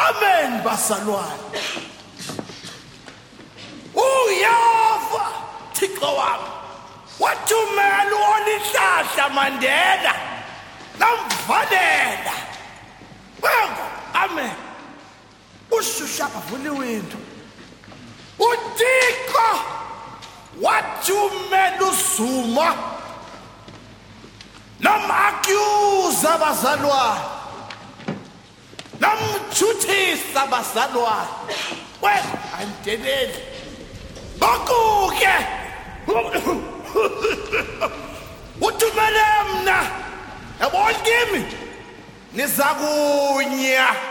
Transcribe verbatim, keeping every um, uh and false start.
Amen basalwane. Uyava Thixo wami. Wathumela uolihlahla Mandela. Namvalela. Wengo amen. Ushusha bavula iwindow. uThixo wathumela uZuma. Namaccuse abazalwane. Namthuthisa abazalwane. Wena andeleli. Bakuke. Uthumele mina. Yabona kimi. Nizakunya.